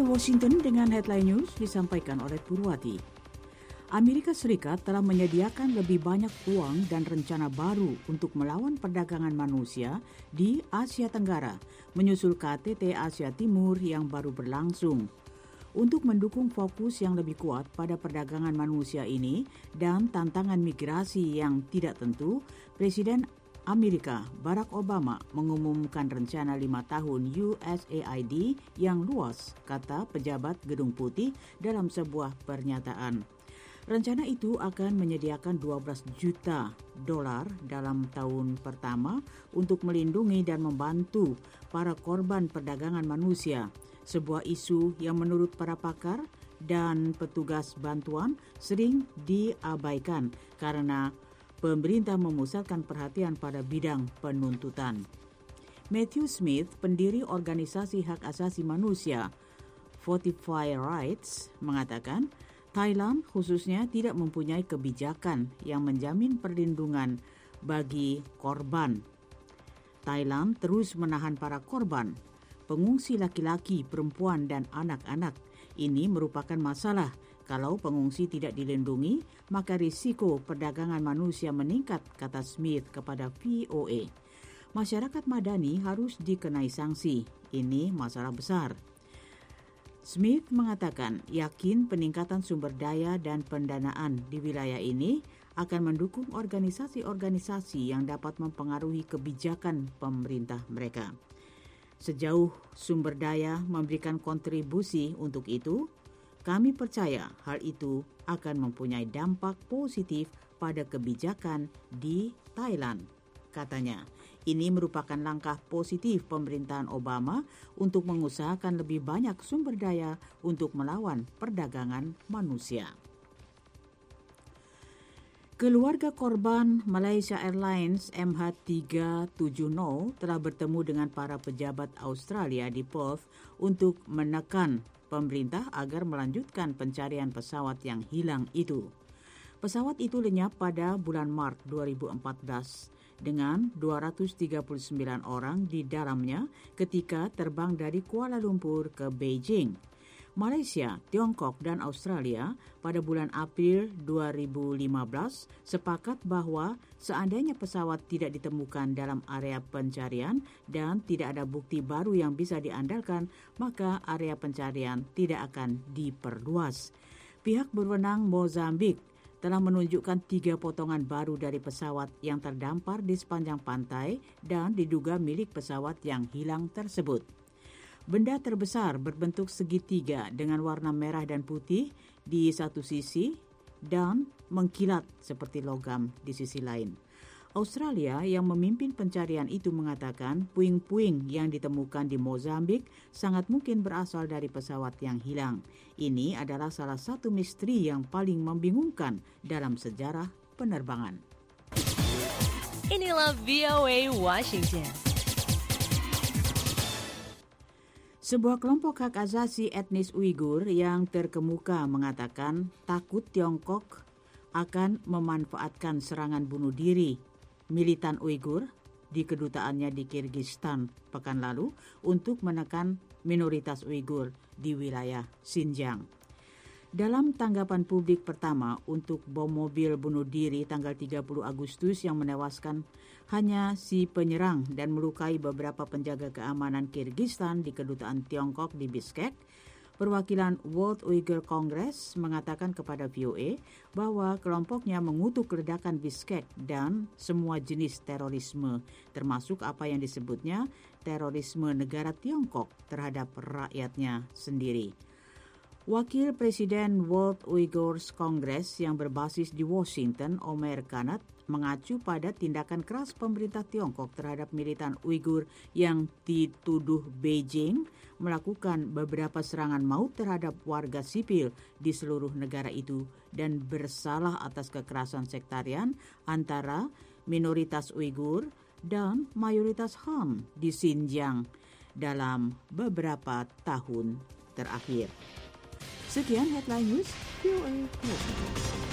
Washington dengan headline news disampaikan oleh Purwati. Amerika Serikat telah menyediakan lebih banyak uang dan rencana baru untuk melawan perdagangan manusia di Asia Tenggara, menyusul KTT Asia Timur yang baru berlangsung. Untuk mendukung fokus yang lebih kuat pada perdagangan manusia ini dan tantangan migrasi yang tidak tentu, Presiden Amerika Barack Obama mengumumkan rencana 5 tahun USAID yang luas, kata pejabat Gedung Putih dalam sebuah pernyataan. Rencana itu akan menyediakan 12 juta dolar dalam tahun pertama untuk melindungi dan membantu para korban perdagangan manusia, sebuah isu yang menurut para pakar dan petugas bantuan sering diabaikan karena pemerintah memusatkan perhatian pada bidang penuntutan. Matthew Smith, pendiri organisasi hak asasi manusia Fortify Rights, mengatakan Thailand khususnya tidak mempunyai kebijakan yang menjamin perlindungan bagi korban. Thailand terus menahan para korban, pengungsi laki-laki, perempuan, dan anak-anak. Ini merupakan masalah. Kalau pengungsi tidak dilindungi, maka risiko perdagangan manusia meningkat, kata Smith kepada VOA. Masyarakat madani harus dikenai sanksi. Ini masalah besar. Smith mengatakan yakin peningkatan sumber daya dan pendanaan di wilayah ini akan mendukung organisasi-organisasi yang dapat mempengaruhi kebijakan pemerintah mereka. Sejauh sumber daya memberikan kontribusi untuk itu, kami percaya hal itu akan mempunyai dampak positif pada kebijakan di Thailand, katanya. Ini merupakan langkah positif pemerintahan Obama untuk mengusahakan lebih banyak sumber daya untuk melawan perdagangan manusia. Keluarga korban Malaysia Airlines MH370 telah bertemu dengan para pejabat Australia di Perth untuk menekan pemerintah agar melanjutkan pencarian pesawat yang hilang itu. Pesawat itu lenyap pada bulan Maret 2014 dengan 239 orang di dalamnya ketika terbang dari Kuala Lumpur ke Beijing. Malaysia, Tiongkok, dan Australia pada bulan April 2015 sepakat bahwa seandainya pesawat tidak ditemukan dalam area pencarian dan tidak ada bukti baru yang bisa diandalkan, maka area pencarian tidak akan diperluas. Pihak berwenang Mozambik telah menunjukkan 3 potongan baru dari pesawat yang terdampar di sepanjang pantai dan diduga milik pesawat yang hilang tersebut. Benda terbesar berbentuk segitiga dengan warna merah dan putih di satu sisi dan mengkilat seperti logam di sisi lain. Australia yang memimpin pencarian itu mengatakan puing-puing yang ditemukan di Mozambik sangat mungkin berasal dari pesawat yang hilang. Ini adalah salah satu misteri yang paling membingungkan dalam sejarah penerbangan. Inilah VOA Washington. Sebuah kelompok hak asasi etnis Uighur yang terkemuka mengatakan takut Tiongkok akan memanfaatkan serangan bunuh diri militan Uighur di kedutaannya di Kirgistan pekan lalu untuk menekan minoritas Uighur di wilayah Xinjiang. Dalam tanggapan publik pertama untuk bom mobil bunuh diri tanggal 30 Agustus yang menewaskan hanya si penyerang dan melukai beberapa penjaga keamanan Kirgistan di kedutaan Tiongkok di Bishkek, perwakilan World Uyghur Congress mengatakan kepada VOA bahwa kelompoknya mengutuk ledakan Bishkek dan semua jenis terorisme, termasuk apa yang disebutnya terorisme negara Tiongkok terhadap rakyatnya sendiri. Wakil Presiden World Uyghur Congress yang berbasis di Washington, Omer Kanat, mengacu pada tindakan keras pemerintah Tiongkok terhadap militan Uighur yang dituduh Beijing melakukan beberapa serangan maut terhadap warga sipil di seluruh negara itu dan bersalah atas kekerasan sektarian antara minoritas Uighur dan mayoritas Han di Xinjiang dalam beberapa tahun terakhir. Sekian headline news VOA.